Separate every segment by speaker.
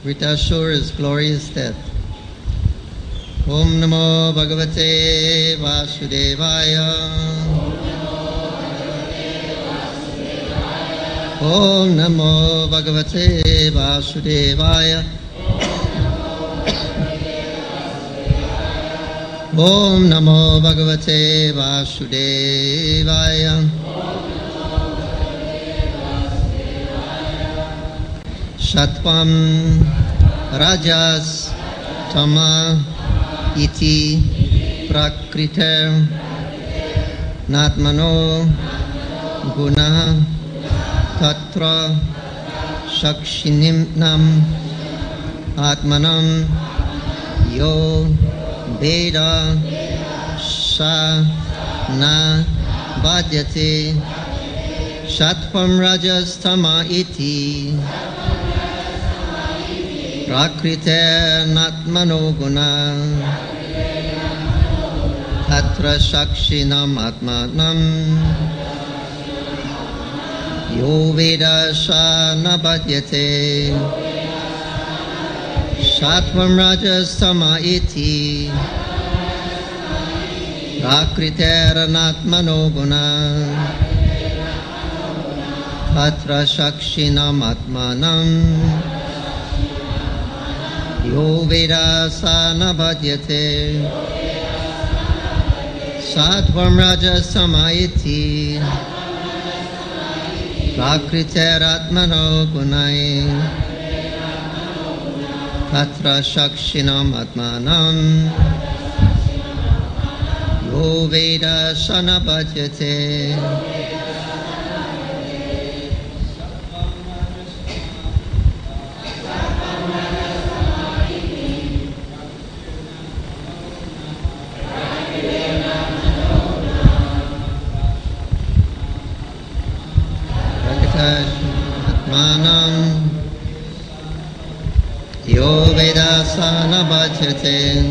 Speaker 1: Vritasura's glorious death. Om Namo Bhagavate Vasudevaya. Om Namo Bhagavate Vasudevaya. Om Namo Bhagavate Vasudevaya. Shatvam Rajas Tama Iti Prakriter Natmano Guna Tatra Shakshinimnam Atmanam Yo Veda Sa Na Bhadyate Shatvam Rajas Tama Iti Prakrite Natmano Guna Tatra Shakshinam Atmanam Yo Veda Sa Na Bhadyate Sattvam Rajas Tama Iti Prakrite Natmano Guna Tatra Shakshinam Atmanam Yo Veda Sa Na Bhadyate Sattvam Rajas Tama Iti Prakrite Atmano Gunai Tatra Shakshinam Atmanam Yo Veda Sa Na Bhadyate Atmanam Yo Veda Sa Na Bhadyate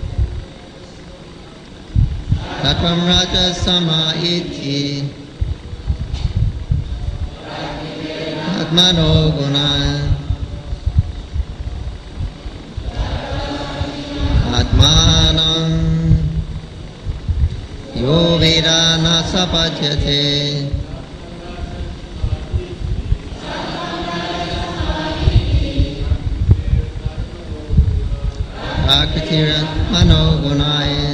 Speaker 1: Sattvam Rajas Tama Iti Atmano Guna Atmanam Yo Veda Na Sa Bhadyate Prakritiratmano Gunaya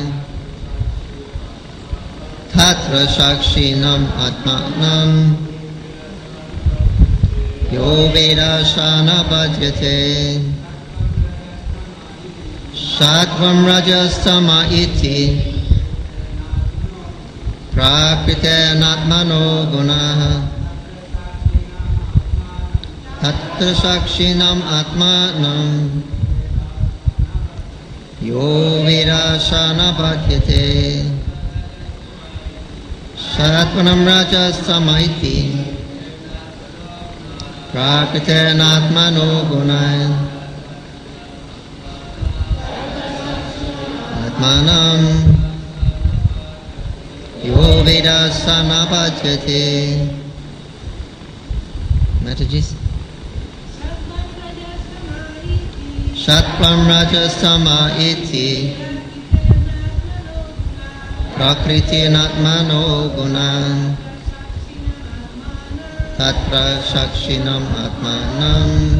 Speaker 1: Tatra Shakshinam Atmanam Yo Veda Sa Na Bhadyate Sattvam Rajas Tama Iti Prakrite Natmano Gunaha Tatra Shakshinam Atmanam Yo Veda Sa Na Bhadyate Sattvam Rajas Tama Iti Prakrite Natmano Gunaya Atmanam Yo Veda Sa Na Bhadyate Mataji Sattvam Rajas Tama Iti Prakriti Natmano Guna Tatra Shakshinam Atmanam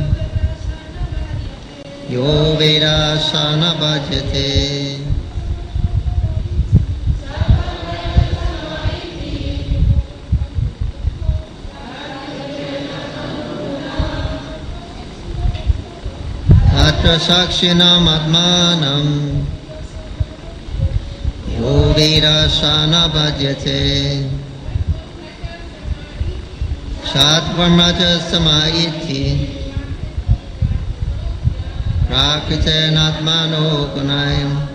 Speaker 1: Yo Veda Sa Na Bhadyate Tatra Shakshinam Atmanam Yo Veda Sa Na Bhadyate Sattvam Rajas Tama Iti Prakrite Natmano Gunaya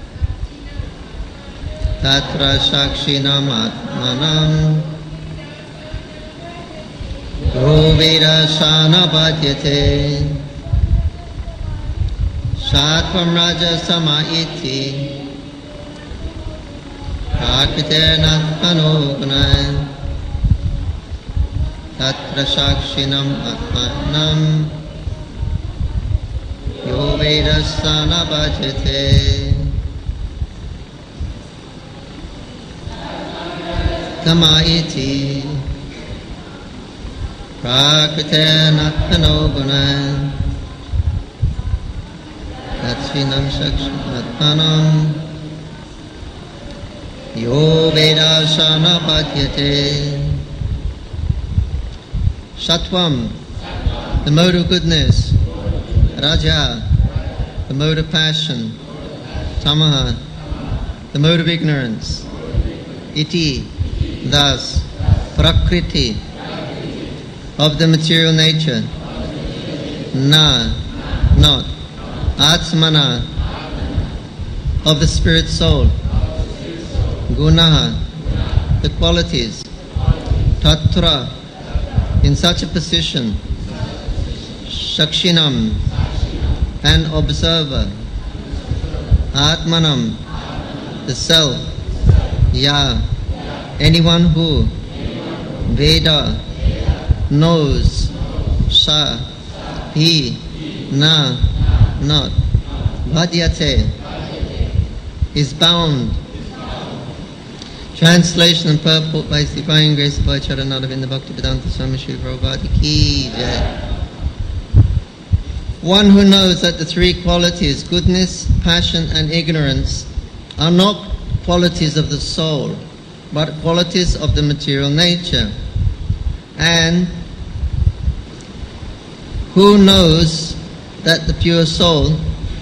Speaker 1: Tatra Shakshinam Atmanam Yo Veda Sa Na Bhadyate Sattvam Rajas Tama Iti Prakrite Natmano Gunaya Tatra Shakshinam Atmanam virasana bhajate. Kama iti prakritena kanoguna Tatsvinam shakshatmanam yo vedasana bhadyate. Sattvam, the mode of goodness. Raja, the mode of passion. Tamaha, the mode of ignorance. Iti, thus, prakriti, of the material nature. Na, not. Atmana, of the spirit soul. Gunaha, the qualities. Tatra, in such a position. Shakshinam, an observer. Atmanam, the self. Ya, anyone who. Veda, knows. Sa, he. Na, not. Bhadyate, is bound. Translation and purport by His Divine Grace of Charanaravinda Bhaktivedanta Swami Srila Prabhupada Ki Jai. One who knows that the three qualities, goodness, passion and ignorance, are not qualities of the soul, but qualities of the material nature. And who knows that the pure soul,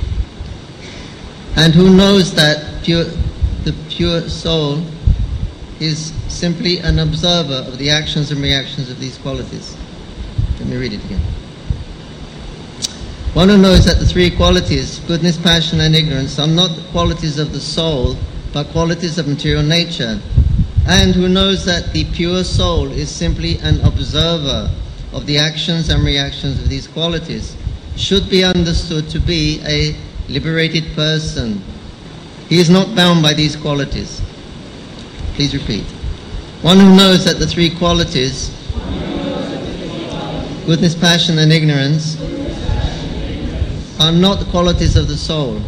Speaker 1: and who knows that the pure soul is simply an observer of the actions and reactions of these qualities. Let me read it again. One who knows that the three qualities, goodness, passion and ignorance, are not qualities of the soul, but qualities of material nature, and who knows that the pure soul is simply an observer of the actions and reactions of these qualities, should be understood to be a liberated person. He is not bound by these qualities. Please repeat. One who knows that the three qualities, goodness, passion and ignorance, are not the qualities of the soul,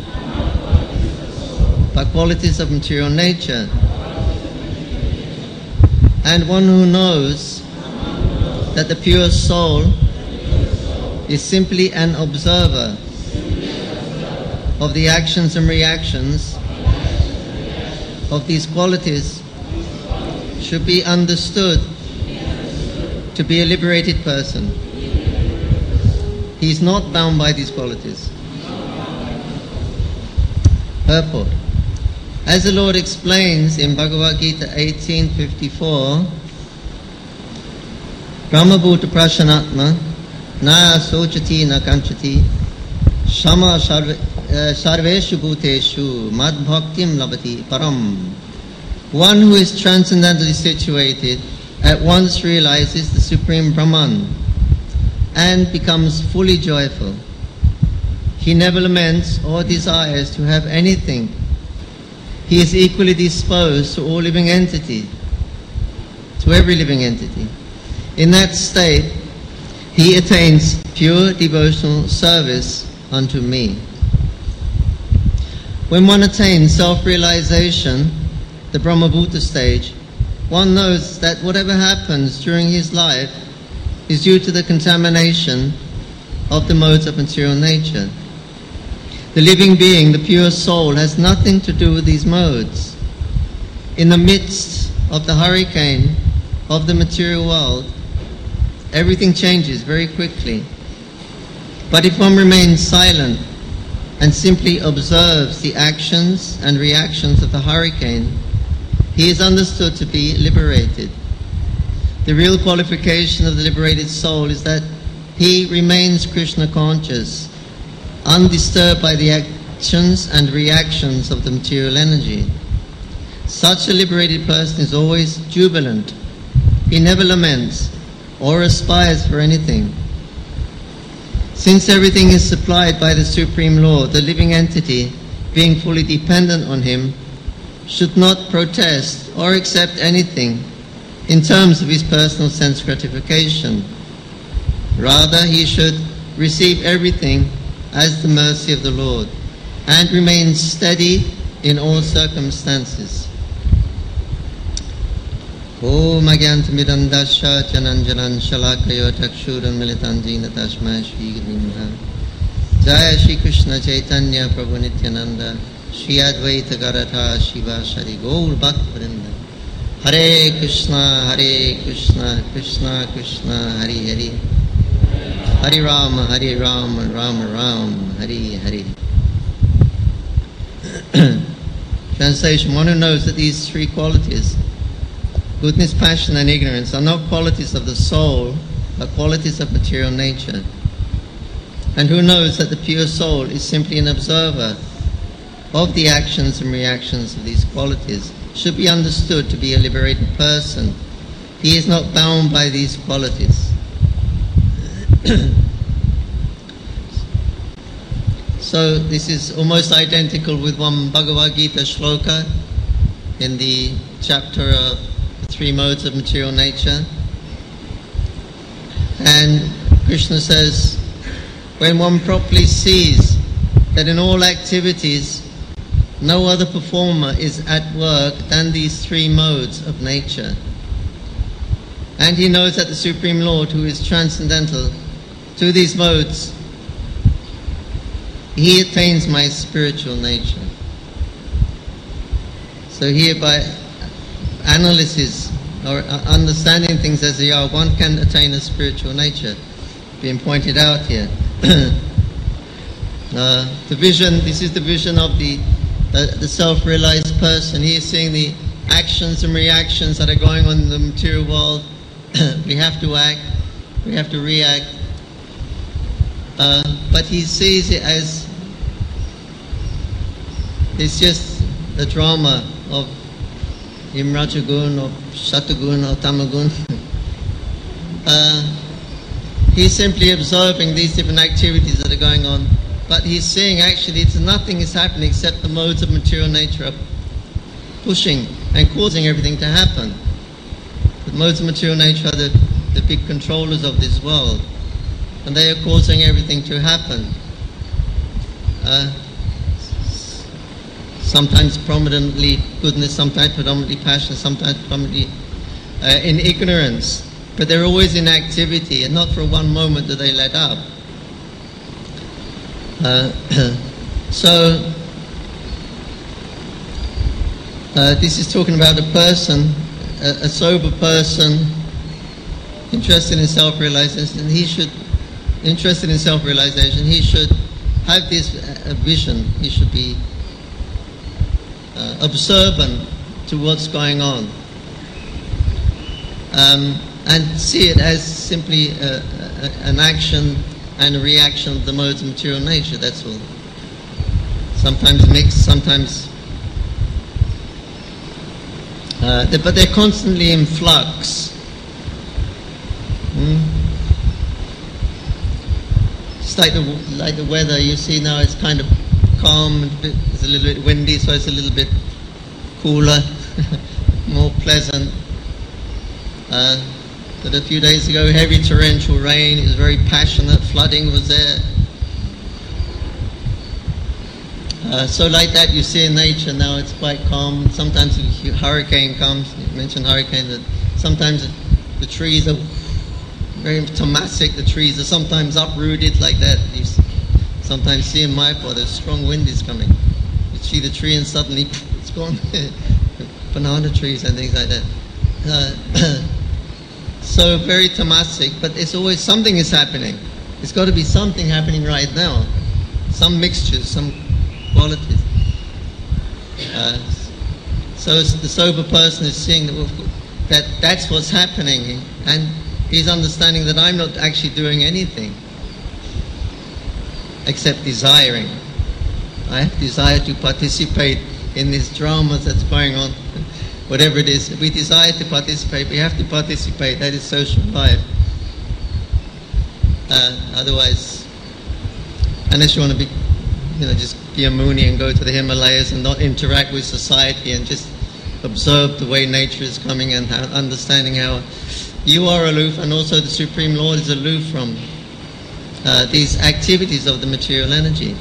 Speaker 1: but qualities of material nature. And one who knows that the pure soul is simply an observer of the actions and reactions of these qualities, should be understood to be a liberated person. He is not bound by these qualities. Purport. As the Lord explains in Bhagavad Gita 18:54, Brahmabhuta Prashanatma na sochati na kanchati shama sarveshu bhuteshu mad bhaktim labati param. One who is transcendently situated at once realizes the Supreme Brahman and becomes fully joyful. He never laments or desires to have anything. He is equally disposed to all living entity, to every living entity. In that state, he attains pure devotional service unto me. When one attains self-realization, the Brahmabhuta stage, one knows that whatever happens during his life is due to the contamination of the modes of material nature. The living being, the pure soul, has nothing to do with these modes. In the midst of the hurricane of the material world, everything changes very quickly. But if one remains silent and simply observes the actions and reactions of the hurricane, he is understood to be liberated. The real qualification of the liberated soul is that he remains Krishna conscious, undisturbed by the actions and reactions of the material energy. Such a liberated person is always jubilant. He never laments or aspires for anything. Since everything is supplied by the Supreme Lord, the living entity, being fully dependent on him, should not protest or accept anything in terms of his personal sense gratification. Rather, he should receive everything as the mercy of the Lord, and remain steady in all circumstances. Om Agyantamidandasha Jananjanan Shalakayo Takshuran Militanjina Tashmaya Shri Gurunha Jaya Shri Krishna Chaitanya Prabhu Nityananda Shri Advaita Garatha Shiva Shari Gaur Bhakta Vrinda Hare Krishna Krishna Krishna Hare Hare Hare Rama Rama Rama Hare Hare. Translation: one who knows that these three qualities, goodness, passion and ignorance, are not qualities of the soul, but qualities of material nature. And who knows that the pure soul is simply an observer of the actions and reactions of these qualities, should be understood to be a liberated person. He is not bound by these qualities. So this is almost identical with one Bhagavad Gita shloka in the chapter of the three modes of material nature. And Krishna says, when one properly sees that in all activities no other performer is at work than these three modes of nature, and he knows that the Supreme Lord, who is transcendental to these modes, he attains my spiritual nature. So here, by analysis or understanding things as they are, one can attain a spiritual nature, being pointed out here. The vision, this is the vision of the self-realized person. He is seeing the actions and reactions that are going on in the material world. We have to act, we have to react. But he sees it as it's just the drama of Imrajagun or Shatagun or Tamagun. He's simply observing these different activities that are going on, but he's seeing actually nothing is happening except the modes of material nature are pushing and causing everything to happen. The modes of material nature are the big controllers of this world, and they are causing everything to happen. Sometimes prominently goodness, sometimes predominantly passion, sometimes predominantly in ignorance. But they're always in activity, and not for one moment do they let up. So this is talking about a person, a sober person, interested in self-realization. He should have this vision. He should be observant to what's going on, and see it as simply an action and a reaction of the modes of material nature, that's all. Sometimes mixed, sometimes but they're constantly in flux. It's like the weather. You see now, it's kind of calm, it's a little bit windy, so it's a little bit cooler, more pleasant. But a few days ago, heavy torrential rain, it was very passionate, flooding was there. So like that you see in nature now, it's quite calm. Sometimes a hurricane comes, you mentioned hurricane, that sometimes the trees are very tomasic, the trees are sometimes uprooted like that. You sometimes see in Mayapur, there's strong wind is coming. You see the tree and suddenly it's gone. Banana trees and things like that. So very tamasic, but it's always something is happening. It's got to be something happening right now. Some mixtures, some qualities. So the sober person is seeing that that's what's happening, and he's understanding that I'm not actually doing anything except desiring. I have desire to participate in these dramas that's going on. Whatever it is, we desire to participate, we have to participate. That is social life. Otherwise, unless you want to be, just be a Muni and go to the Himalayas and not interact with society and just observe the way nature is coming and understanding how you are aloof and also the Supreme Lord is aloof from these activities of the material energy.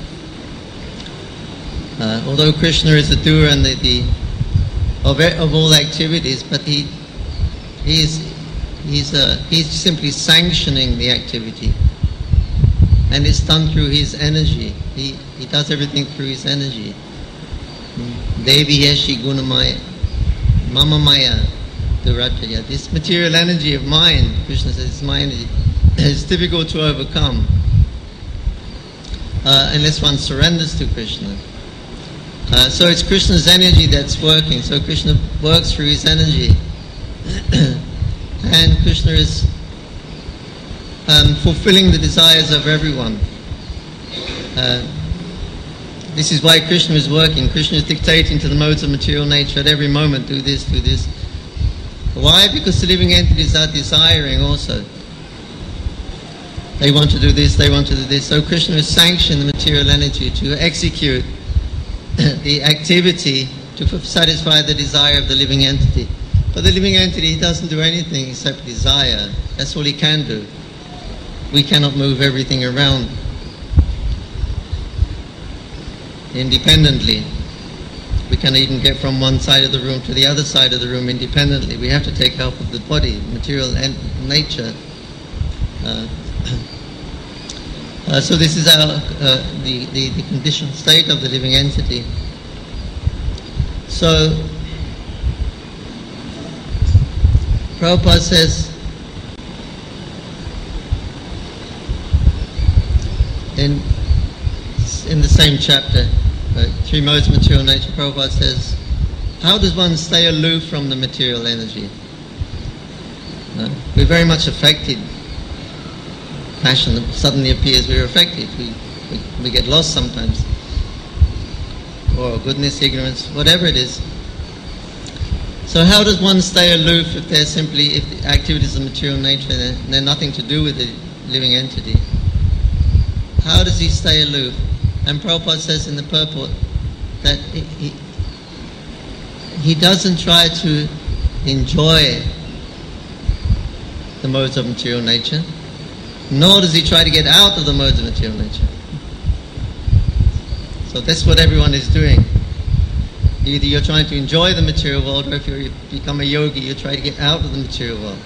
Speaker 1: Although Krishna is the doer and of all activities, but he's simply sanctioning the activity, and it's done through his energy. He does everything through his energy. Devi Yeshi Gunamaya Mama Maya Durataya. This material energy of mine, Krishna says, is my energy. It's difficult to overcome unless one surrenders to Krishna. So it's Krishna's energy that's working. So Krishna works through his energy. And Krishna is fulfilling the desires of everyone. This is why Krishna is working. Krishna is dictating to the modes of material nature at every moment, do this, do this. Why? Because the living entities are desiring also. They want to do this, they want to do this. So Krishna is sanctioning the material energy to execute the activity to satisfy the desire of the living entity. But the living entity, he doesn't do anything except desire. That's all he can do. We cannot move everything around independently. We cannot even get from one side of the room to the other side of the room independently. We have to take help of the body, material nature. So this is the conditioned state of the living entity. So Prabhupada says in the same chapter, Three Modes of Material Nature, Prabhupada says, how does one stay aloof from the material energy? We're very much affected. Passion that suddenly appears, we're affected. We get lost sometimes. Or goodness, ignorance, whatever it is. So how does one stay aloof if the activities of material nature and they're nothing to do with the living entity? How does he stay aloof? And Prabhupada says in the purport that he doesn't try to enjoy the modes of material nature, nor does he try to get out of the modes of material nature. So that's what everyone is doing. Either you're trying to enjoy the material world, or if you become a yogi, you try to get out of the material world.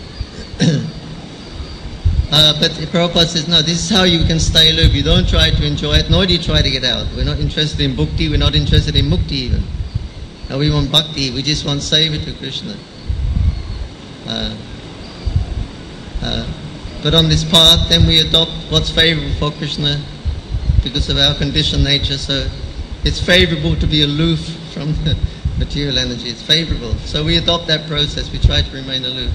Speaker 1: But Prabhupada says, no, this is how you can stay aloof. You don't try to enjoy it, nor do you try to get out. We're not interested in bhakti, we're not interested in mukti even. No, we want bhakti, we just want seva to Krishna. But on this path, then we adopt what's favorable for Krishna because of our conditioned nature. So it's favorable to be aloof from the material energy. It's favorable. So we adopt that process. We try to remain aloof.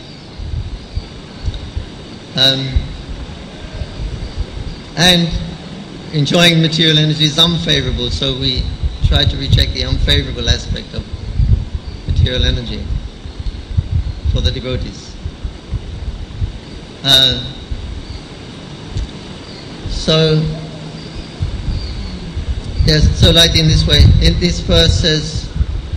Speaker 1: And enjoying material energy is unfavorable. So we try to reject the unfavorable aspect of material energy for the devotees. So like in this way, in this verse says,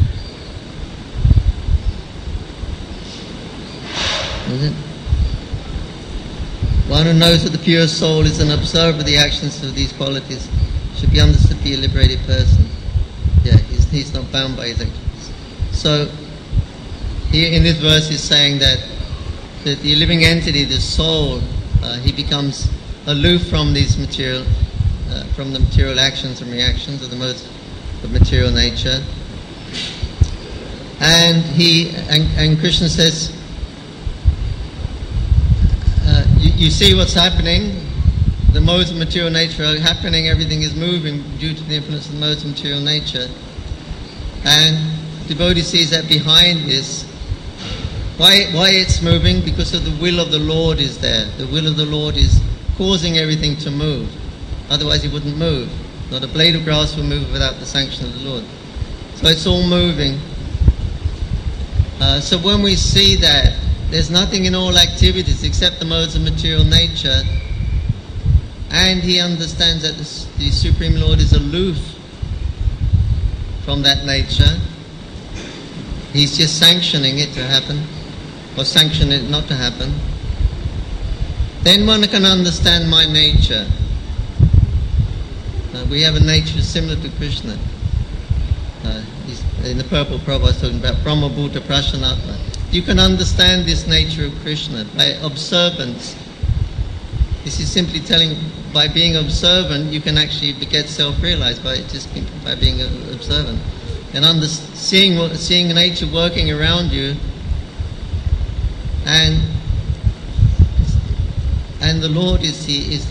Speaker 1: one who knows that the pure soul is an observer of the actions of these qualities should be understood to be a liberated person. Yeah, he's not bound by his actions. So here in this verse is saying that the living entity, the soul, he becomes aloof from these material, from the material actions and reactions of the modes of material nature. And Krishna says, you see what's happening. The modes of material nature are happening. Everything is moving due to the influence of the modes of material nature. And devotee sees that behind this. Why it's moving? Because of the will of the Lord is there. The will of the Lord is causing everything to move. Otherwise it wouldn't move. Not a blade of grass will move without the sanction of the Lord. So it's all moving. So when we see that there's nothing in all activities except the modes of material nature, and he understands that the Supreme Lord is aloof from that nature, he's just sanctioning it to happen, or sanctioning it not to happen. then one can understand my nature. We have a nature similar to Krishna. In the purple Prabhupada is talking about Brahma Bhuta Prashanatma. You can understand this nature of Krishna by observance. This is simply telling, by being observant, you can actually get self-realized by being observant. And seeing nature working around you, and the Lord is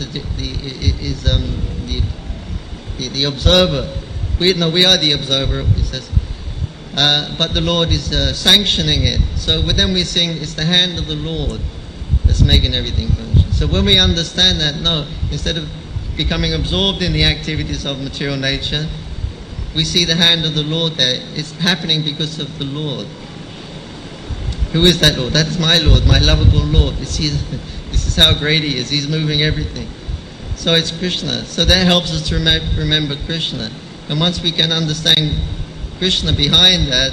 Speaker 1: the observer. We are the observer, he says. But the Lord is sanctioning it. So then we're seeing it's the hand of the Lord that's making everything function. So when we understand that, instead of becoming absorbed in the activities of material nature, we see the hand of the Lord there. It's happening because of the Lord. Who is that Lord? That is my Lord, my lovable Lord. This is how great He is. He's moving everything. So it's Krishna. So that helps us to remember Krishna. And once we can understand Krishna behind that,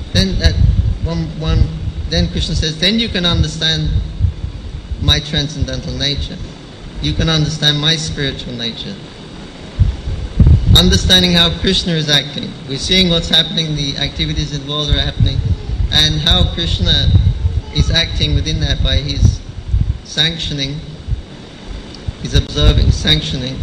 Speaker 1: then Krishna says, then you can understand my transcendental nature. You can understand my spiritual nature. Understanding how Krishna is acting. We're seeing what's happening, the activities in the world are happening, and how Krishna is acting within that by his sanctioning, his observing, sanctioning.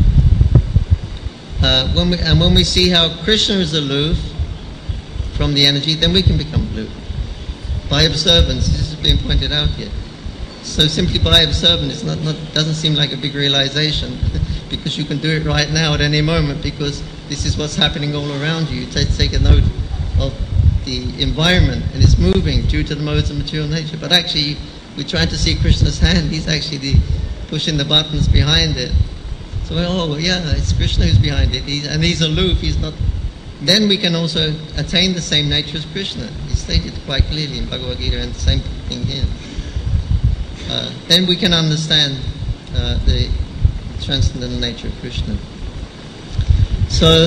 Speaker 1: When we see how Krishna is aloof from the energy, then we can become aloof. By observance, this is being pointed out here. So simply by observance, doesn't seem like a big realization, because you can do it right now at any moment, because this is what's happening all around you. You take a note of the environment, and it's moving due to the modes of material nature. But actually, we're trying to see Krishna's hand. He's actually pushing the buttons behind it. So, it's Krishna who's behind it. He's aloof. He's not. Then we can also attain the same nature as Krishna. He stated quite clearly in Bhagavad Gita, and the same thing here. Then we can understand the transcendental nature of Krishna. So,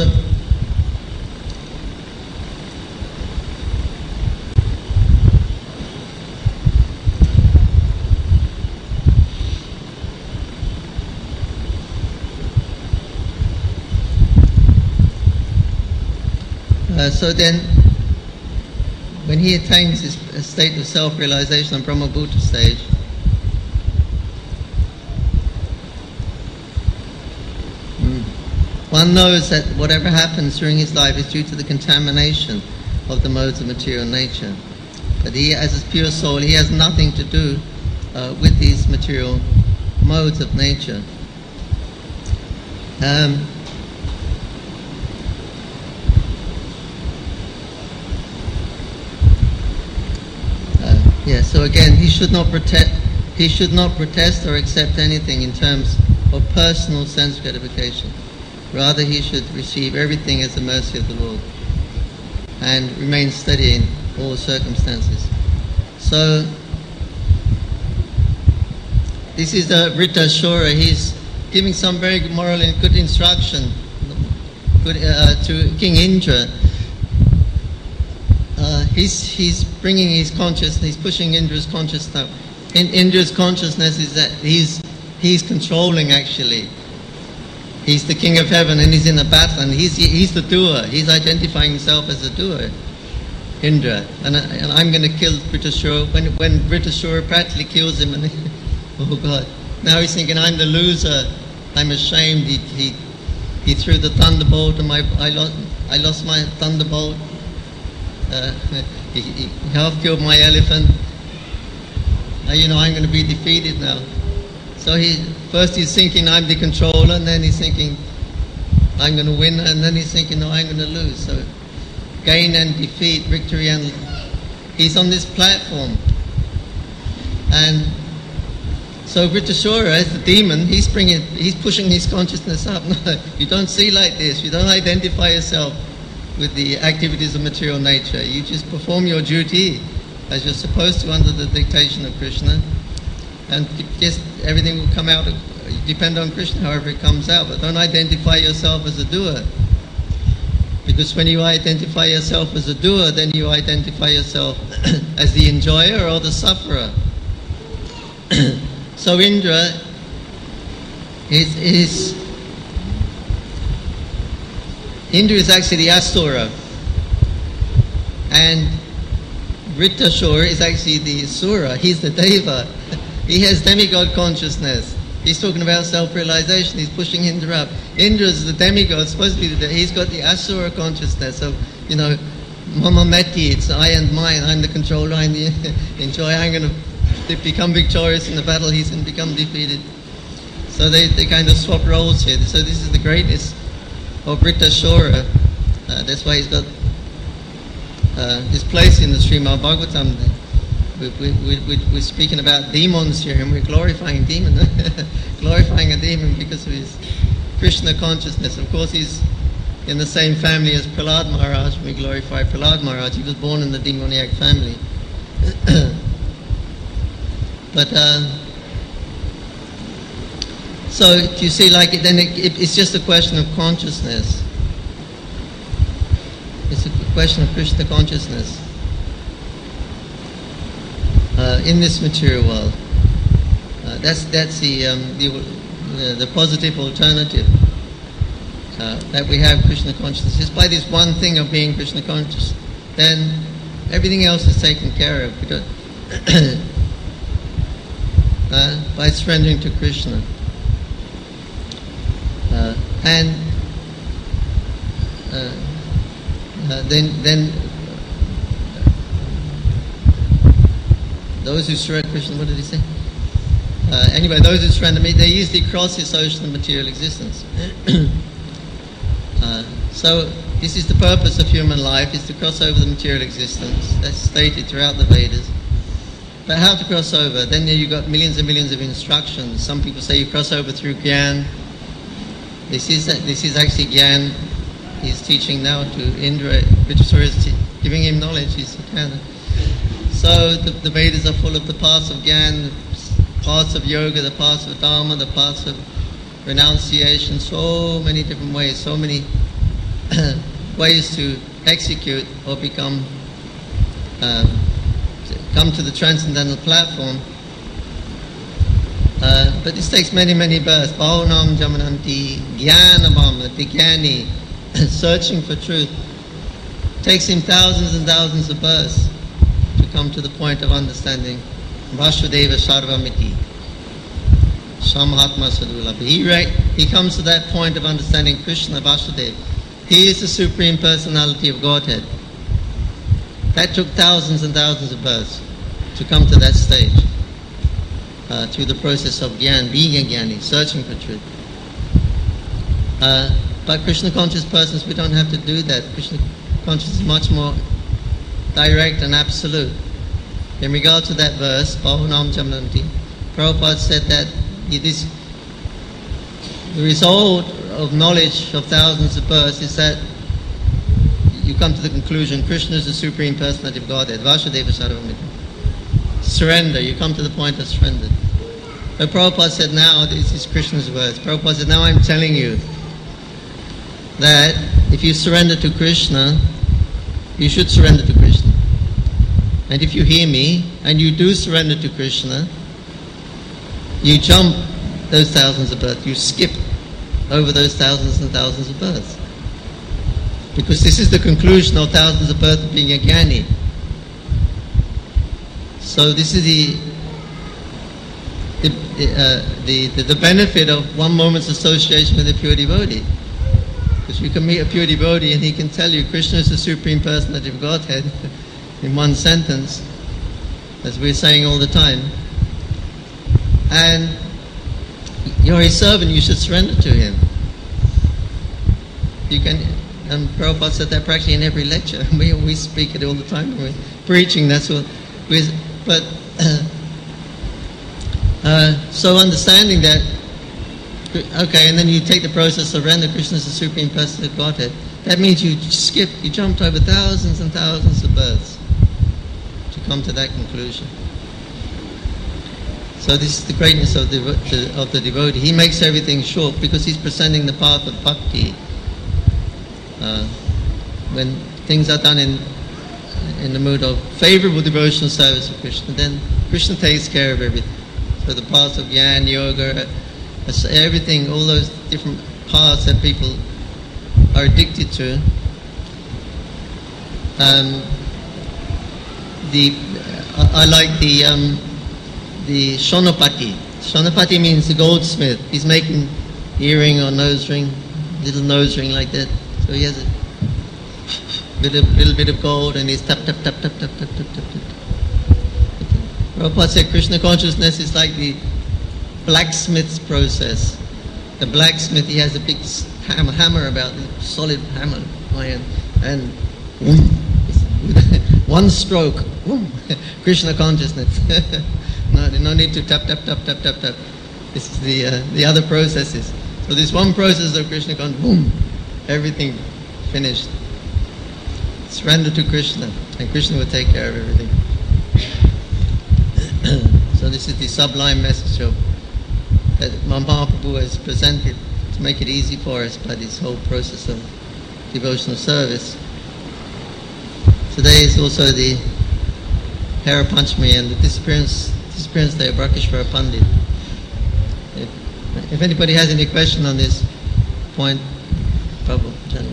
Speaker 1: then, when he attains this state of self-realization on Brahma Bhuta stage, one knows that whatever happens during his life is due to the contamination of the modes of material nature. That he, as a pure soul, he has nothing to do with these material modes of nature. So again, he should not protest or accept anything in terms of personal sense gratification. Rather, he should receive everything as the mercy of the Lord and remain steady in all circumstances. So, this is the Vritrashura. He's giving some very good moral and good instruction to King Indra. He's bringing his consciousness, he's pushing Indra's consciousness. Indra's consciousness is that he's controlling actually. He's the king of heaven and he's in a battle and he's the doer. He's identifying himself as a doer, Indra. And I'm going to kill Vritrashura. When Vritrashura practically kills him, and oh God, now he's thinking, I'm the loser. I'm ashamed. He threw the thunderbolt and I lost my thunderbolt. He half killed my elephant. I'm going to be defeated now. So first he's thinking I'm the controller, and then he's thinking I'm going to win, and then he's thinking no, I'm going to lose. So gain and defeat, victory, and he's on this platform. And so Vritrashura, as the demon, he's pushing his consciousness up. No, you don't see like this. You don't identify yourself with the activities of material nature. You just perform your duty as you're supposed to under the dictation of Krishna, and just everything will come out, depend on Krishna however it comes out, but don't identify yourself as a doer, because when you identify yourself as a doer, then you identify yourself as the enjoyer or the sufferer. So Indra is actually the Asura, and Vritrashura is actually the Asura. He's the Deva. He has demigod consciousness. He's talking about self-realization. He's pushing Indra up. Indra is the demigod, supposed to be he's got the Asura consciousness of, Mama Meti, it's I and mine. I'm the controller. I'm the enjoy. I'm going to become victorious in the battle. He's going to become defeated. So they kind of swap roles here. So this is the greatness of Vritrashura. That's why he's got his place in the Srimad Bhagavatam. We're speaking about demons here, and we're glorifying glorifying a demon because of his Krishna consciousness. Of course, he's in the same family as Prahlad Maharaj. We glorify Prahlad Maharaj. He was born in the demoniac family. But so you see, it's just a question of consciousness. It's a question of Krishna consciousness in this material world. That's the positive alternative. That we have Krishna consciousness. Just by this one thing of being Krishna conscious, then everything else is taken care of. We don't by surrendering to Krishna. Then those who surrender Krishna, what did he say? Anyway, those who surrender me, they usually cross this ocean of material existence. So this is the purpose of human life, is to cross over the material existence. That's stated throughout the Vedas. But how to cross over? Then you've got millions and millions of instructions. Some people say you cross over through Gyan. This is actually Gyan. He's teaching now to Indra. Vritrashura is giving him knowledge. So the Vedas are full of the paths of Gyan, the paths of yoga, the paths of Dharma, the paths of renunciation, so many different ways, so many ways to execute or become, come to the transcendental platform. But this takes many, many births. Bhavanam Jamananti, Jnanabam, the Jnani, searching for truth. It takes him thousands and thousands of births to come to the point of understanding Vasudeva Sarvamiti. Samahatma Sadhulabha. He comes to that point of understanding Krishna Vasudeva. He is the Supreme Personality of Godhead. That took thousands and thousands of births to come to that stage. Through the process of Gyan, being a Jnani, searching for truth. But Krishna conscious persons, we don't have to do that. Krishna conscious is much more direct and absolute. In regard to that verse, Bhavanam Jamananti, Prabhupada said that it is the result of knowledge of thousands of births is that you come to the conclusion Krishna is the Supreme Personality of Godhead, Vasudeva Sarvamita. Surrender, you come to the point of surrender. But Prabhupada said now, this is Krishna's words, Prabhupada said now I'm telling you that if you surrender to Krishna, you should surrender to Krishna. And if you hear me, and you do surrender to Krishna, you jump those thousands of births, you skip over those thousands and thousands of births. Because this is the conclusion of thousands of births of being a Jnani. So this is the benefit of one moment's association with a pure devotee. Because you can meet a pure devotee and he can tell you Krishna is the Supreme Personality of Godhead in one sentence, as we're saying all the time. And you're his servant, you should surrender to him. You can, and Prabhupada said that practically in every lecture. We speak it all the time when we're preaching, that's what we're, but so understanding that, okay, and then you take the process of surrender, Krishna is the Supreme Person of Godhead. That means you jumped over thousands and thousands of births to come to that conclusion. So this is the greatness of the devotee. He makes everything short because he's presenting the path of bhakti. When things are done in the mood of favorable devotional service of Krishna, then Krishna takes care of everything. for the paths of Jnana Yoga, everything, all those different paths that people are addicted to. I like the Shonapati. Shonapati means the goldsmith. He's making earring or nose ring, little nose ring like that. So he has a little bit of gold, and he's tap, tap, tap, tap, tap, tap, tap, tap, tap. Prabhupada said Krishna consciousness is like the blacksmith's process. The blacksmith, he has a big hammer about, a solid hammer, iron, and one stroke, Krishna consciousness. No need to tap, tap, tap, tap, tap, tap. This is the other processes. So this one process of Krishna consciousness, boom, everything finished. Surrender to Krishna, and Krishna will take care of everything. So this is the sublime message of that Mahaprabhu has presented to make it easy for us by this whole process of devotional service. Today is also the Hera Panchami and the disappearance day of Brakeshwara Pandit. If anybody has any question on this point, Prabhu, Jani.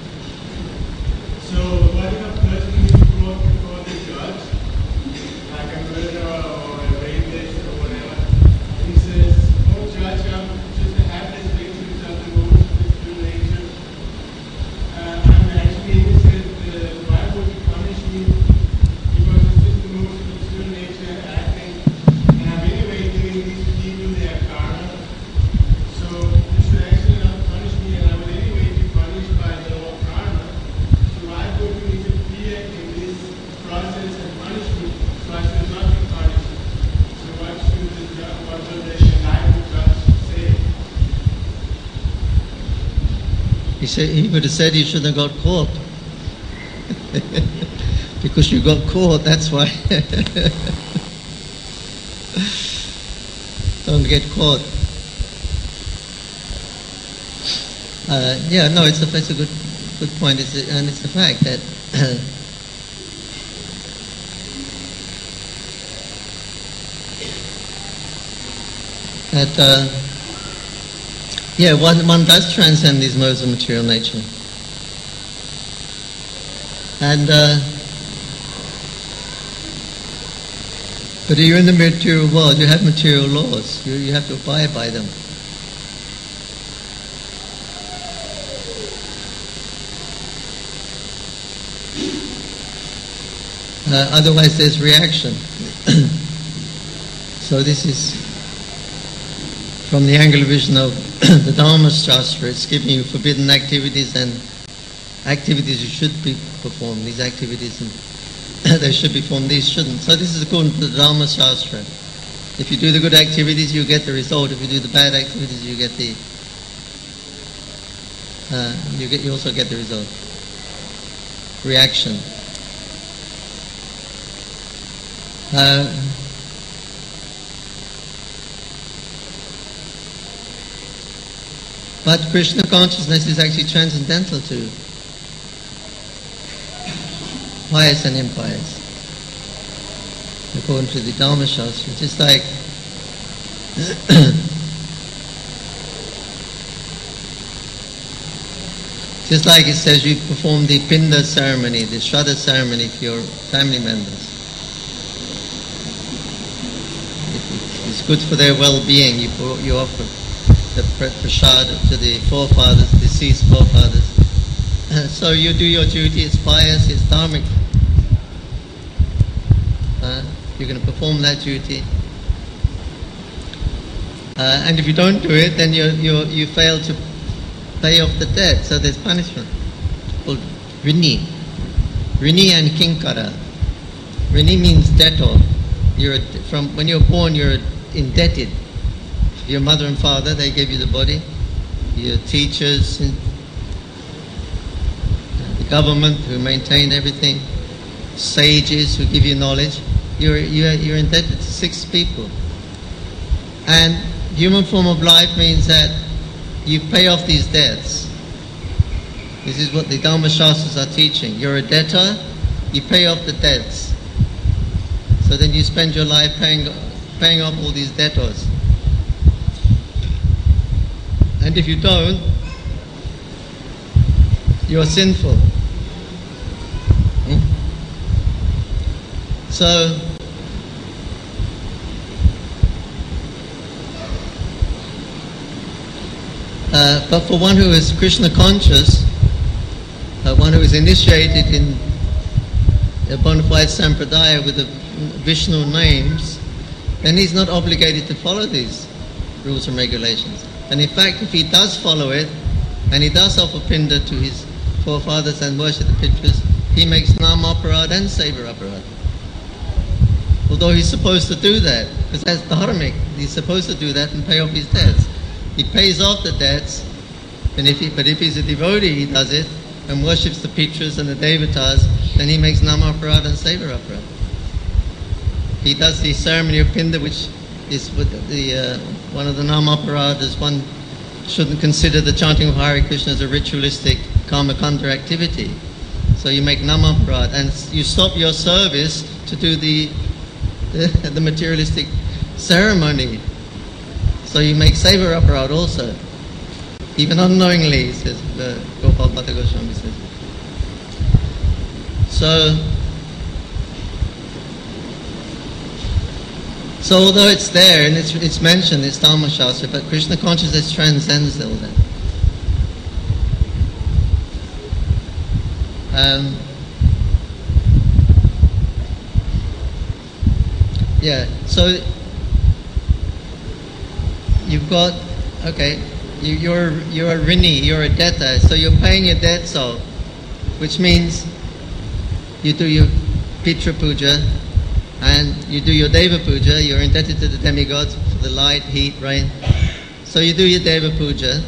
Speaker 2: So what if a person is brought before the judge, like a murderer or a rapist or whatever, he says, "Oh judge, I'm just a hapless victim of the rules of this true nature. I'm actually innocent. Why would you punish me? Because it's just the most of the true nature acting. And I'm anyway giving these people their karma. So you should actually not punish me, and I would anyway be punished by the law of karma. Why would you interfere in this process and punish me? So I should not be punished. So what will the enlightened judge say?"
Speaker 1: He would have said you shouldn't have got caught. Because you got caught, that's why. Don't get caught. It's a good point. And it's the fact that one does transcend these modes of material nature. And but you're in the material world, you have material laws, you have to abide by them. Otherwise there's reaction. So this is from the angle of vision of the Dharma Shastra. It's giving you forbidden activities and activities you should be performed. These activities, and they should be performed, these shouldn't. So this is according to the Dharma Shastra. If you do the good activities, you get the result. If you do the bad activities, you get the you also get the result. Reaction. But Krishna consciousness is actually transcendental to pious and impious, according to the Dharma Shastra. Just like it says, you perform the Pinda ceremony, the Shraddha ceremony for your family members. It's good for their well-being. You offer the prasad to the forefathers, deceased forefathers. So you do your duty. It's pious, it's dharmic. You're going to perform that duty. And if you don't do it, then you fail to pay off the debt. So there's punishment. It's called Rini. Rini and Kinkara. Rini means debtor. When you're born, you're indebted. Your mother and father, they gave you the body. Your teachers, the government who maintain everything, sages who give you knowledge. You're indebted to 6 people. And human form of life means that you pay off these debts. This is what the Dharma Shastras are teaching. You're a debtor, you pay off the debts. So then you spend your life paying paying off all these debtors. And if you don't, you're sinful. So, but for one who is Krishna conscious, one who is initiated in a bona fide sampradaya with the Vishnu names, then he's not obligated to follow these rules and regulations. And in fact, if he does follow it, and he does offer pinda to his forefathers and worship the pictures, he makes nama aparad and seva aparad. Although he's supposed to do that, because that's dharmic, he's supposed to do that and pay off his debts. He pays off the debts, but if he's a devotee, he does it and worships the pictures and the devatas, then he makes nama aparad and seva aparad. He does the ceremony of pinda, which is with the one of the nama aparadas. One shouldn't consider the chanting of Hare Krishna as a ritualistic karmakanda activity. So you make nama aparad and you stop your service to do the materialistic ceremony. So you make seva aparad also, even unknowingly, says Gopal Bhatta Goswami says. So although it's there and it's mentioned, it's Dharma Shastra, but Krishna consciousness transcends all that. So you've got, you're a rini, you're a debtor, so you're paying your debts off, which means you do your Pitra Puja and you do your Deva Puja. You're indebted to the demigods for the light, heat, rain. So you do your Deva Puja.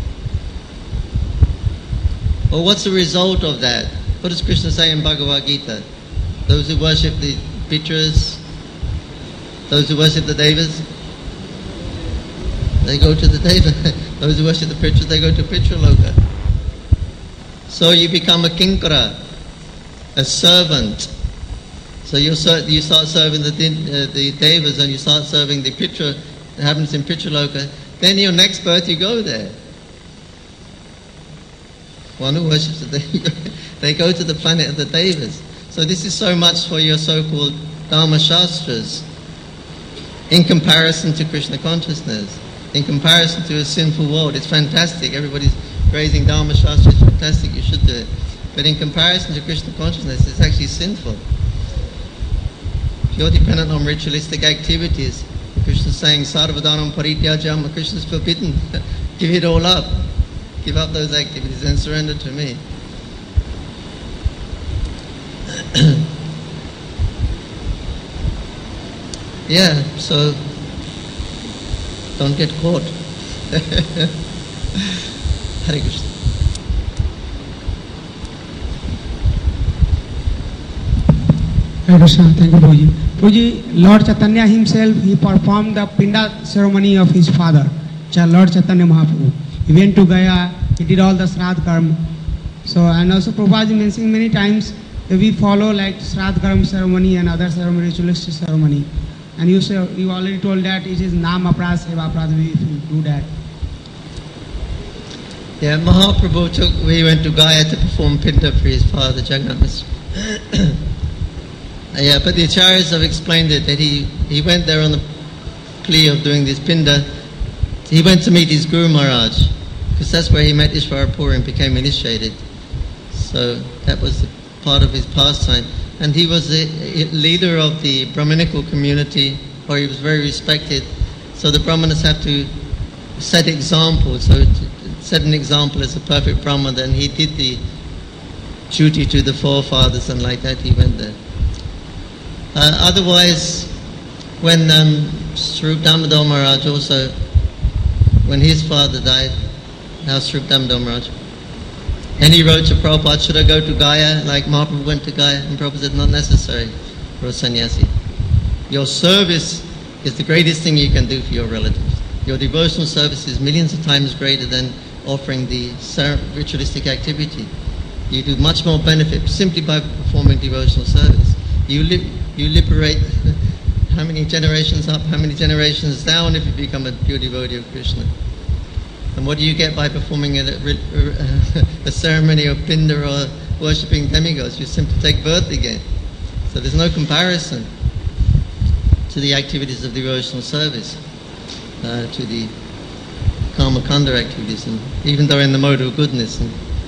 Speaker 1: Well, what's the result of that? What does Krishna say in Bhagavad Gita? Those who worship the Pitras, those who worship the Devas, they go to the Deva. Those who worship the Pitras, they go to Pitra Loka. So you become a kinkara, a servant. So you start serving the Devas and you start serving the Pitra that happens in Pitra Loka. Then your next birth you go there. One who worships the Deva, they go to the planet of the Devas. So this is so much for your so-called Dharma Shastras in comparison to Krishna consciousness, in comparison to a sinful world. It's fantastic. Everybody's praising Dharma Shastra. It's fantastic. You should do it. But in comparison to Krishna consciousness, it's actually sinful. If you're dependent on ritualistic activities, Krishna's saying, Sarvadhanam Parityajam, Krishna's forbidden. Give it all up. Give up those activities and surrender to me. So don't get caught. Hare Krishna.
Speaker 3: Hare Krishna, thank you, Prabhuji. Prabhuji, Lord Chaitanya himself, he performed the Pinda ceremony of his father, Lord Chaitanya Mahaprabhu. He went to Gaya, he did all the Shraddha Karma. So, and also Prabhupada mentioning many times that we follow like Shraddha Karma ceremony and other ceremony, ritualistic ceremony. And you already told that it is Nam Aparad, Seva Aparad, if you do that.
Speaker 1: Yeah, Mahaprabhu we went to Gaya to perform Pinda for his father, Jagannath Mishra. But the Acharyas have explained it, that he went there on the plea of doing this Pinda. He went to meet his Guru Maharaj, because that's where he met Ishvara Puri and became initiated. So that was part of his pastime. And he was the leader of the Brahminical community, where he was very respected. So the Brahmanas have to set examples. So to set an example as a perfect Brahman, then he did the duty to the forefathers, and like that he went there. Otherwise, when Swarup Damodar Maharaj also, when his father died, now Swarup Damodar Maharaj, and he wrote to Prabhupada, should I go to Gaya like Mahaprabhu went to Gaya? And Prabhupada said, not necessary for a sannyasi. Your service is the greatest thing you can do for your relatives. Your devotional service is millions of times greater than offering the ritualistic activity. You do much more benefit simply by performing devotional service. You liberate how many generations up, how many generations down if you become a pure devotee of Krishna. And what do you get by performing a ceremony of Pinda or worshipping demigods? You simply take birth again. So there's no comparison to the activities of devotional service, to the karma kanda activities, and even though in the mode of goodness.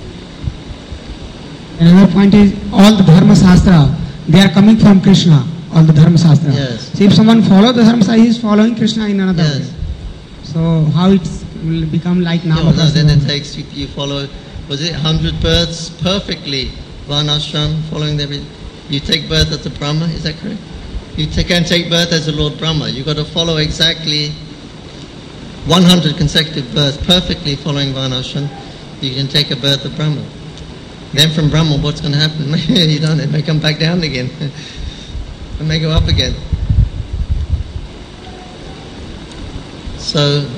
Speaker 3: Another point is all the Dharma Shastra, they are coming from Krishna, all the Dharma Shastra.
Speaker 1: Yes.
Speaker 3: So if someone follows the Dharma Shastra, he is following Krishna in another
Speaker 1: Yes.
Speaker 3: way. So how it will become like
Speaker 1: No,
Speaker 3: Nama
Speaker 1: then it takes, you follow, was it 100 births perfectly, Varnashram, following you take birth as a Brahma, is that correct? You can't take birth as a Lord Brahma. You've got to follow exactly 100 consecutive births, perfectly following Varnashram. You can take a birth of Brahma. Then from Brahma, what's going to happen? You don't. It may come back down again. It may go up again. So,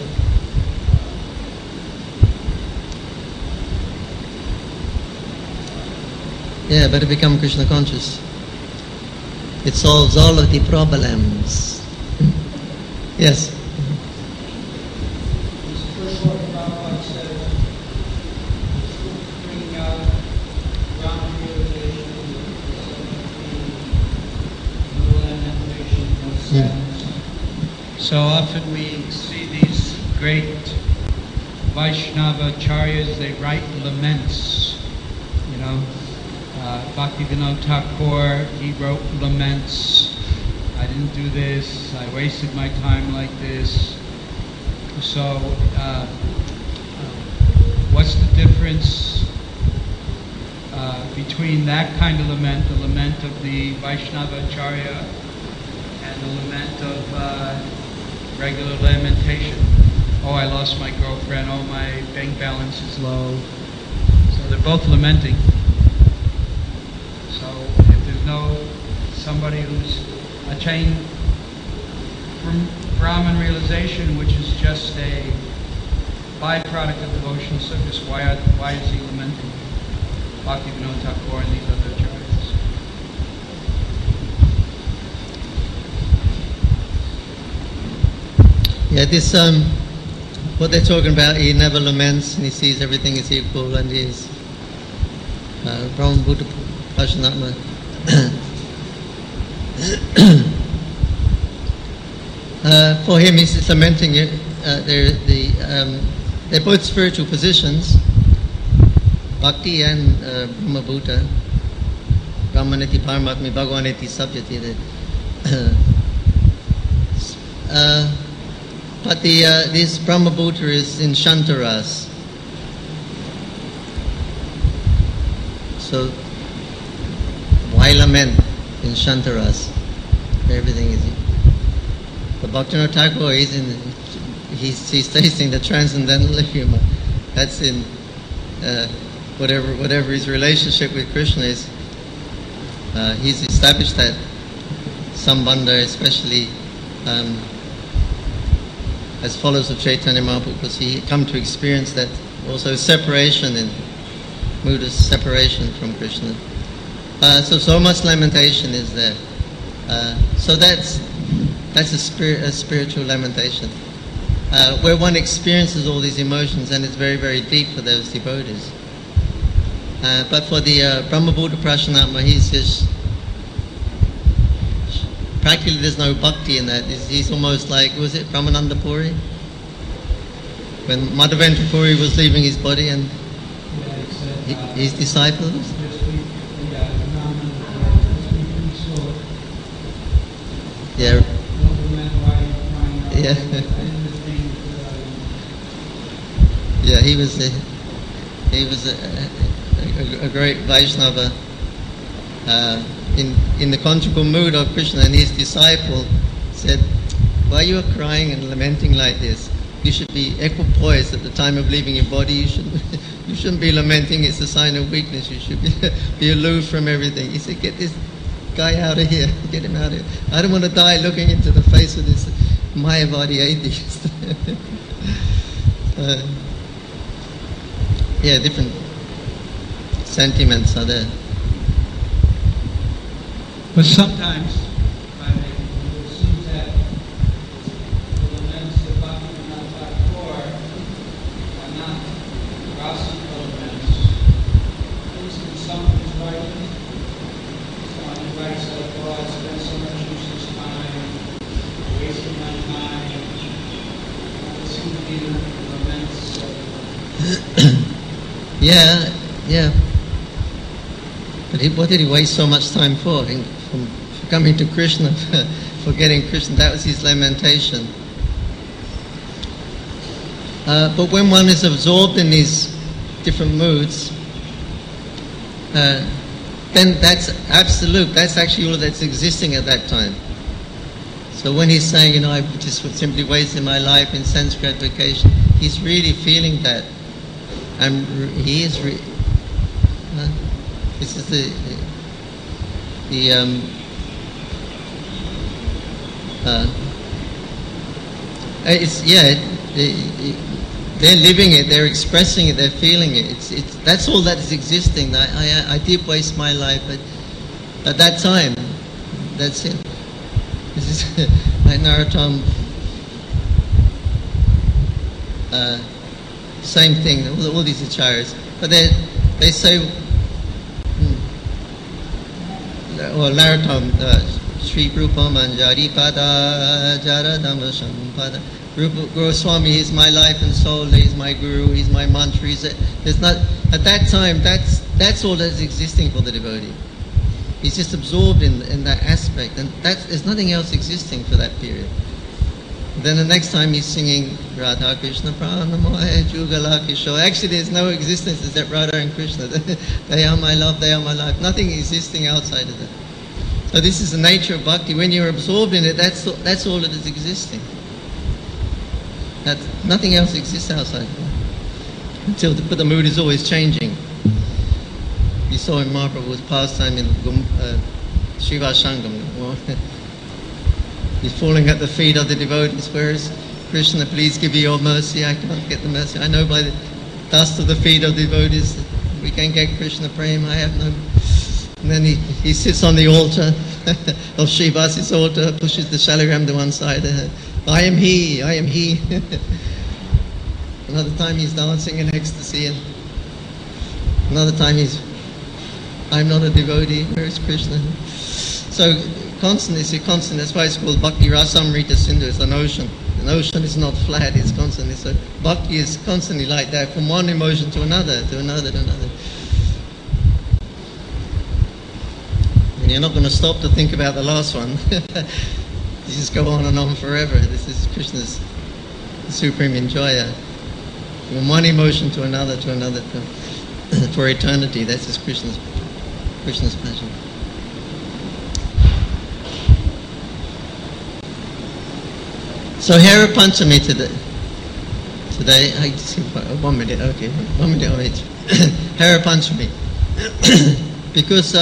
Speaker 1: yeah, better become Krishna conscious. It solves all of the problems. Yes.
Speaker 4: This first one Prabhupada said, bringing out ground realization, no lamentation, no sadness. So often we see these great Vaishnava acharyas, they write laments, you know. Bhaktivinoda Thakur, he wrote laments. I didn't do this, I wasted my time like this. So, what's the difference between that kind of lament, the lament of the Vaishnava Acharya, and the lament of regular lamentation? Oh, I lost my girlfriend, oh, my bank balance is low. So they're both lamenting. So if there's no somebody who's attained from Brahman realization, which is just a byproduct of devotional service, why is he lamenting? Bhaktivinoda Thakur and these other acharyas.
Speaker 1: Yeah, this what they're talking about, he never laments and he sees everything is equal, and he is Brahma Buddha Prashanatma. For him, he's lamenting it. They're both spiritual positions, Bhakti and Brahma Buddha. Brahmaneti Paramatmi Bhagavaneti Sabhyati. But this Brahma Buddha is in Shantaras. So why lament in Shantaras? Everything is. But Bhaktivinoda Thakur, he's tasting the transcendental humor. That's in whatever his relationship with Krishna is. He's established that Sambandha, especially as followers of Chaitanya Mahaprabhu, because he come to experience that also separation in Buddha's separation from Krishna. So much lamentation is there. So that's a spiritual lamentation, where one experiences all these emotions, and it's very, very deep for those devotees. But for the Brahma Buddha Prashanatma, he's just practically there's no bhakti in that. He's almost like, was it Brahmananda Puri? When Madhavendra Puri was leaving his body and his disciples. Yeah. Yeah. Yeah, he was a great Vaishnava in the conjugal mood of Krishna, and his disciple said, "Why you are crying and lamenting like this? You should be equipoised at the time of leaving your body. You shouldn't be lamenting. It's a sign of weakness. You should be aloof from everything." He said, "Get this guy out of here. Get him out of here. I don't want to die looking into the face of this Mayavadi atheist." Yeah, different sentiments are there.
Speaker 4: But sometimes, it seems
Speaker 1: Yeah. But what did he waste so much time for? From coming to Krishna, forgetting Krishna, that was his lamentation. But when one is absorbed in these different moods, then that's absolute, that's actually all that's existing at that time. So when he's saying, I've just simply wasted my life in sense gratification, he's really feeling that. And he is this is they're living it, they're expressing it, they're feeling it. It's that's all that is existing. I did waste my life at that time. That's it. This is like Narottam. Same thing. All these acharyas, but they say, or Narottam, Sri Rupa Manjari Pada Jaradama Sampada. Rupa Goswami is my life and soul. He's my guru. He's my mantra. There's not at that time. That's all that's existing for the devotee. He's just absorbed in that aspect, and there's nothing else existing for that period. Then the next time he's singing Radha Krishna Pranamoy Jugala Kishore. Actually, there's no existence except Radha and Krishna. They are my love. They are my life. Nothing existing outside of that. So this is the nature of bhakti. When you're absorbed in it, that's all that is existing. Nothing else exists outside of that. But the mood is always changing. You saw in Mahaprabhu's pastime in Shiva Sangam. He's falling at the feet of the devotees. Where is Krishna? Please give me your mercy. I cannot get the mercy. I know by the dust of the feet of the devotees we can get Krishna prema. I have no. And then he sits on the altar of Srivas's altar, pushes the shalagram to one side. I am he. Another time he's dancing in ecstasy, and another time I'm not a devotee. Where is Krishna? So constant. That's why it's called Bhakti Rasamrita Sindhu. It's an ocean. An ocean is not flat. It's constantly. So bhakti is constantly like that, from one emotion to another, to another, to another. And you're not going to stop to think about the last one. You just go on and on forever. This is Krishna's supreme enjoyer. From one emotion to another, for eternity. That's just Krishna's passion. So Hera Panchami today, I just 1 minute, okay, 1 minute of it. Hera Panchami. Because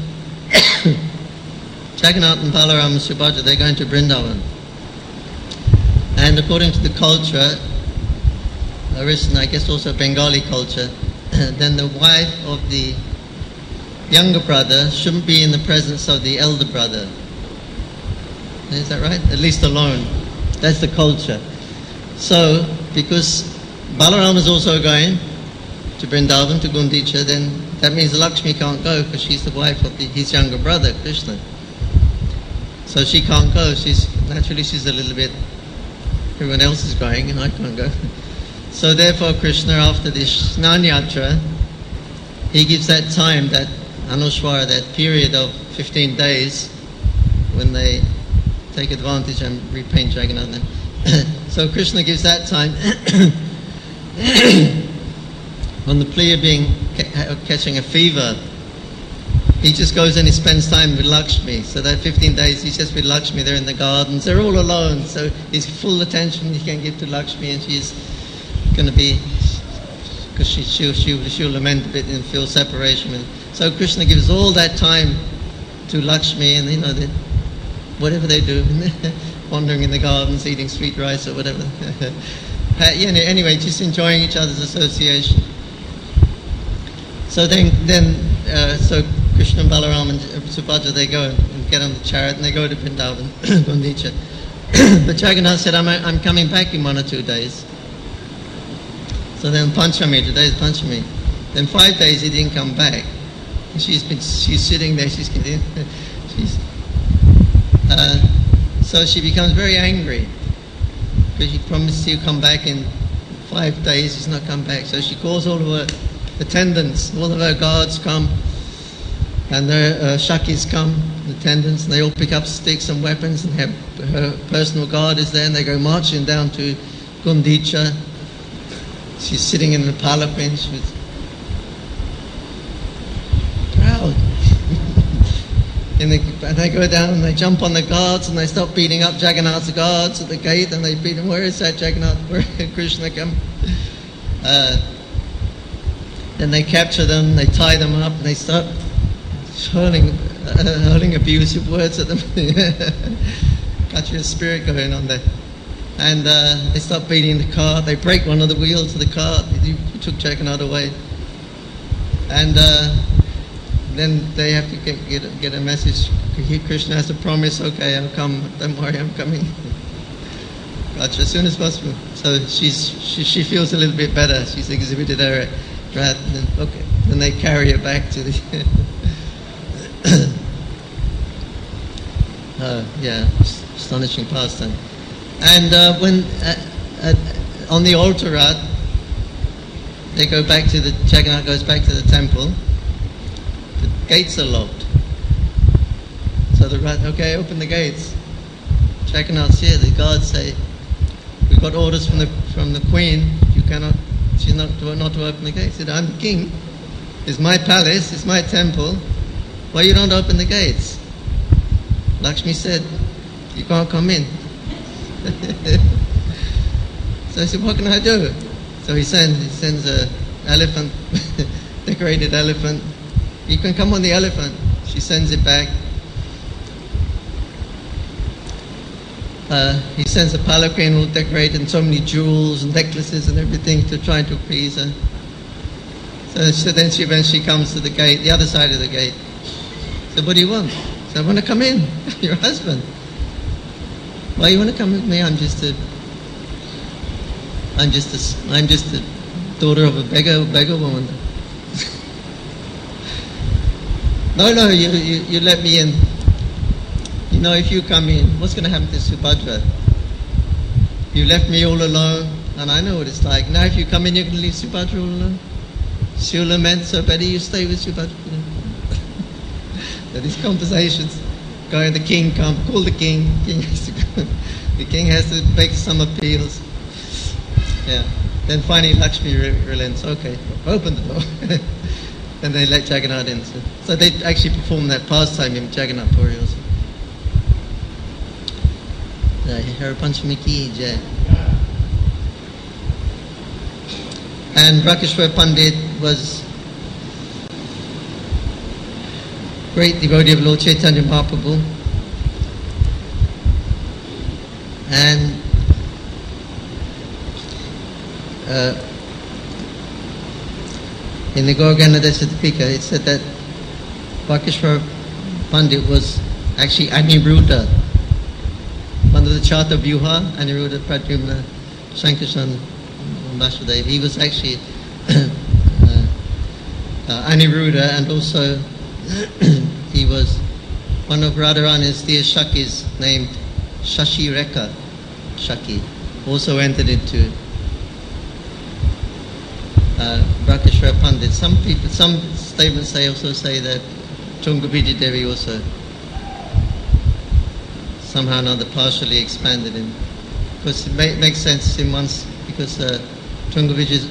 Speaker 1: Jagannath and Balaram and Subhadra, they're going to Vrindavan. And according to the culture, and I guess also Bengali culture, then the wife of the younger brother shouldn't be in the presence of the elder brother. Is that right? At least alone. That's the culture. So, because Balaram is also going to Vrindavan, to Gundicha, then that means Lakshmi can't go because she's the wife of his younger brother, Krishna. So she can't go. She's a little bit, everyone else is going and I can't go. So therefore Krishna, after the Snan Yatra, he gives that time, that Anushwara, that period of 15 days when they take advantage and repaint Jagannath. So Krishna gives that time on the plea of catching a fever. He just goes and he spends time with Lakshmi. So that 15 days he's just with Lakshmi. They're in the gardens. They're all alone. So his full attention he can give to Lakshmi, and she's going to be, because she'll lament a bit and feel separation. So Krishna gives all that time to Lakshmi, and whatever they do, wandering in the gardens, eating sweet rice or whatever. Anyway, just enjoying each other's association. So so Krishna and Balaram and Subhadra, they go and get on the chariot and they go to Vrindavan, Gundicha. But Jagannath said, I'm coming back in 1 or 2 days. So then Panchami, today's Panchami. Then 5 days he didn't come back. She's sitting there, so she becomes very angry because he promised he'll come back in 5 days. He's not come back. So she calls all of her attendants, all of her guards come, and the Shakis come, the attendants, and they all pick up sticks and weapons, and her personal guard is there, and they go marching down to Gundicha. She's sitting in the palanquin. She was proud. And they go down and they jump on the guards and they start beating up Jagannath's guards at the gate, and they beat them. Where is that Jagannath? Where Krishna come? Then they capture them, they tie them up, and they start hurling abusive words at them. Got your spirit going on there. And they start beating the cart. They break one of the wheels of the cart. You took Jagannath away. And then they have to get a message. Krishna has a promise. Okay, I'll come. Don't worry, I'm coming. Gotcha, as soon as possible. So she feels a little bit better. She's exhibited her wrath. Okay. Then they carry her back to the. Astonishing pastime. And when on the altar rat, they go back to the Jagannath goes back to the temple. The gates are locked. So the rat, okay, open the gates. Jagannath's here. The guards say, we've got orders from the queen. You cannot. She's not to open the gates. He said, I'm the king. It's my palace. It's my temple. Why you don't open the gates? Lakshmi said, you can't come in. So I said, what can I do? So he sends a elephant, decorated elephant. You can come on the elephant. She sends it back. He sends a palanquin all decorated and so many jewels and necklaces and everything to try to appease her. So then she eventually comes to the gate, the other side of the gate. So what do you want? So I want to come in. Your husband. Why you want to come with me? I'm just a daughter of a beggar woman. No, you let me in. You know, if you come in, what's going to happen to Subhadra? You left me all alone, and I know what it's like. Now if you come in, you're going to leave Subhadra all alone. She'll lament, so better you stay with Subhadra. So these conversations, going, the king come, call the king. The king has to make some appeals. Yeah. Then finally Lakshmi relents. Okay, open the door. And they let Jagannath in. So they actually perform that pastime in Jagannath Puri also. Hare Panchami ki jai. And Rakeshwar Pandit was great devotee of Lord Chaitanya Mahaprabhu. And in the Gaurganada Certificate it said that Rakeshwar Pandit was actually Aniruddha, one of the Chata Vyuha, Aniruddha, Pradyumna, Shankarshan, Vasudev. He was actually Aniruddha, and also he was one of Radharani's dear Shakis named Shashi Rekha Shaki, also entered into Rakeshwar Pandit. Some statements also say that Tungabhidri Devi also somehow or another partially expanded him. Because it makes sense in once, because Tungabhidri,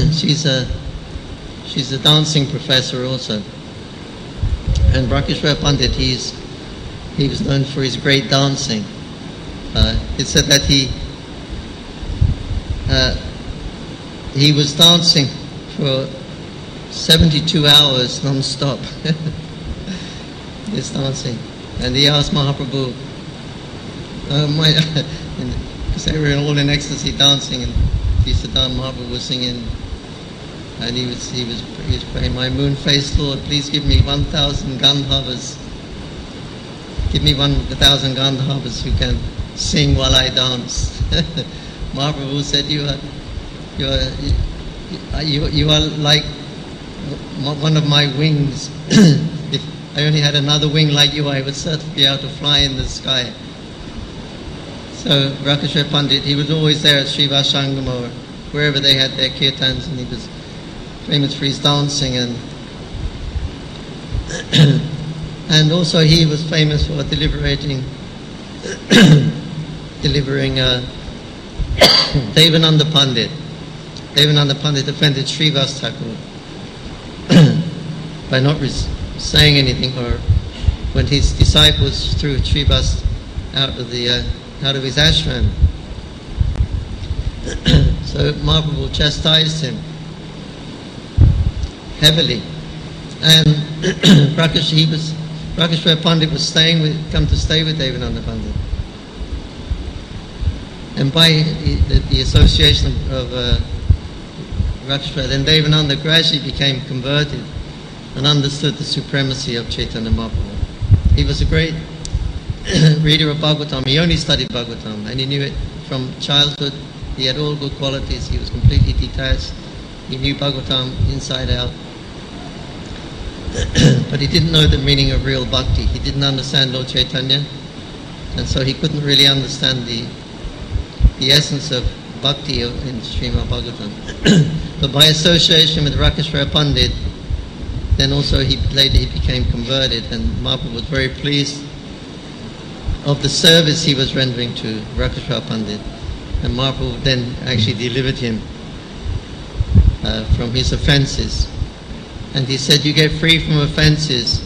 Speaker 1: she's a dancing professor also. And Rakeshwar Pandit, he was known for his great dancing. It said that he was dancing for 72 hours non-stop. He's dancing. And he asked Mahaprabhu, because they were all in ecstasy dancing, and Siddhanta Mahaprabhu was singing, and he was praying, my moon-faced Lord, please give me 1,000 Gandharvas. Give me 1,000 Gandharvas who can sing while I dance. Mahaprabhu said, you are like one of my wings. If I only had another wing like you, I would certainly be able to fly in the sky. So Rakeshwar Pandit, he was always there at Srivasangam or wherever they had their kirtans, and famous for his dancing, and also he was famous for delivering Devananda Pandit. Devananda Pandit offended Srivas Thakur by not saying anything, or when his disciples threw Srivas out of his ashram. So Mahaprabhu chastised him heavily, and Prakashvara Pandit was come to stay with Devananda Pandit. And by the association of Rakshvara, then Devananda gradually became converted and understood the supremacy of Chaitanya Mahaprabhu. He was a great reader of Bhagavatam. He only studied Bhagavatam, and he knew it from childhood. He had all good qualities. He was completely detached. He knew Bhagavatam inside out. But he didn't know the meaning of real bhakti. He didn't understand Lord Chaitanya, and so he couldn't really understand the essence of bhakti in Srimad Bhagavatam. But by association with Rakashvara Pandit, then also later he became converted, and Mahaprabhu was very pleased of the service he was rendering to Rakashvara Pandit. And Mahaprabhu then actually delivered him from his offences. And he said, you get free from offences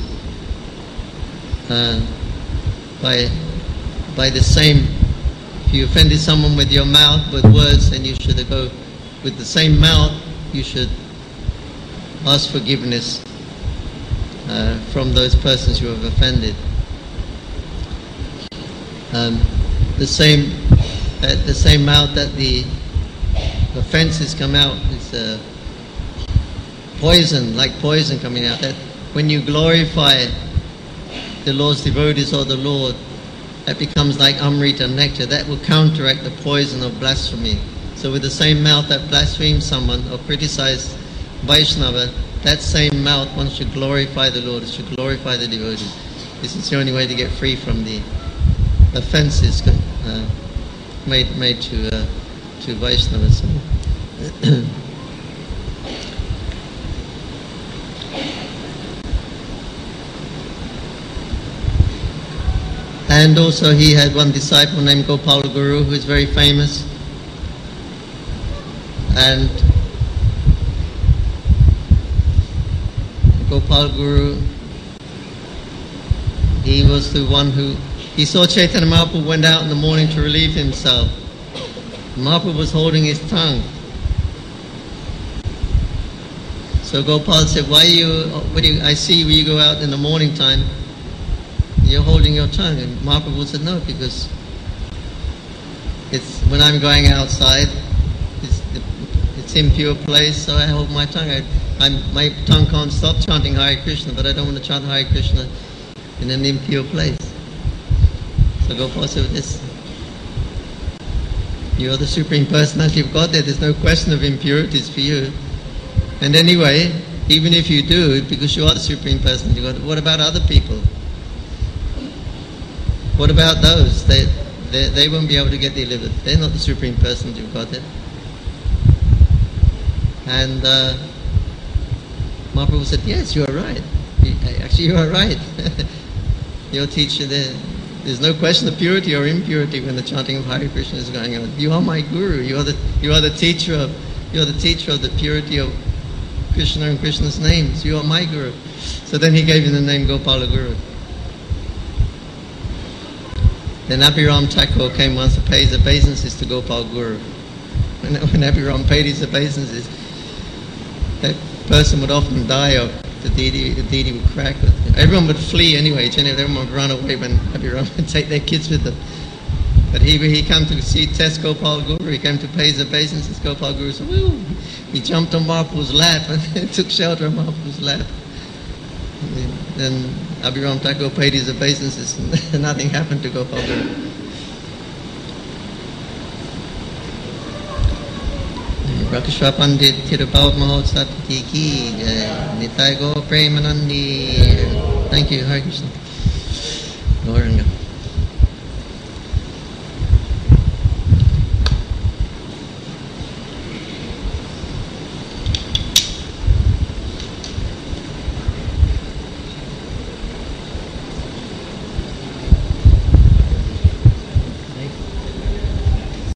Speaker 1: by the same. If you offended someone with your mouth, with words, then you should go with the same mouth. You should ask forgiveness from those persons you have offended. The same mouth that the offences come out is poison, like poison coming out. That when you glorify the Lord's devotees or the Lord, that becomes like Amrita nectar. That will counteract the poison of blasphemy. So with the same mouth that blasphemes someone or criticizes Vaishnava, that same mouth, one should glorify the Lord, should glorify the devotees. This is the only way to get free from the offences made to Vaishnavas. And also he had one disciple named Gopal Guru, who is very famous. And Gopal Guru, he was the one he saw Chaitanya Mahaprabhu went out in the morning to relieve himself. Mahaprabhu was holding his tongue. So Gopal said, I see when you go out in the morning time, you're holding your tongue. And Mahaprabhu said, no, because when I'm going outside, it's impure place, so I hold my tongue. My tongue can't stop chanting Hare Krishna, but I don't want to chant Hare Krishna in an impure place. So Gopal said, you're the Supreme Personality of Godhead, there's no question of impurities for you. And anyway, even if you do, because you are the Supreme Personality of Godhead, what about other people? What about those? They won't be able to get delivered. They're not the Supreme Personality of Godhead. And Mahaprabhu said, yes, you are right. Actually, you are right. Your teacher, there's no question of purity or impurity when the chanting of Hare Krishna is going on. You are my guru. You are the teacher of the purity of Krishna and Krishna's names. You are my guru. So then he gave him the name Gopala Guru. Then Abhiram Thakur came once to pay his obeisances to Gopal Guru. When Abhiram paid his obeisances, that person would often die, or the deity would crack. Everyone would flee anyway. Everyone would run away when Abhiram would take their kids with them. But he came to test Gopal Guru. He came to pay his obeisances. Gopal Guru said, woo! He jumped on Mahaprabhu's lap and took shelter on Mahaprabhu's lap. Then Abhiram Thakur paid his obeisances and nothing happened to Gopal Guru. Rakashvara Pandit Tirupal Mahotsav Ki Nitai Go Premanandi. Thank you, Hare Krishna. Gauranga.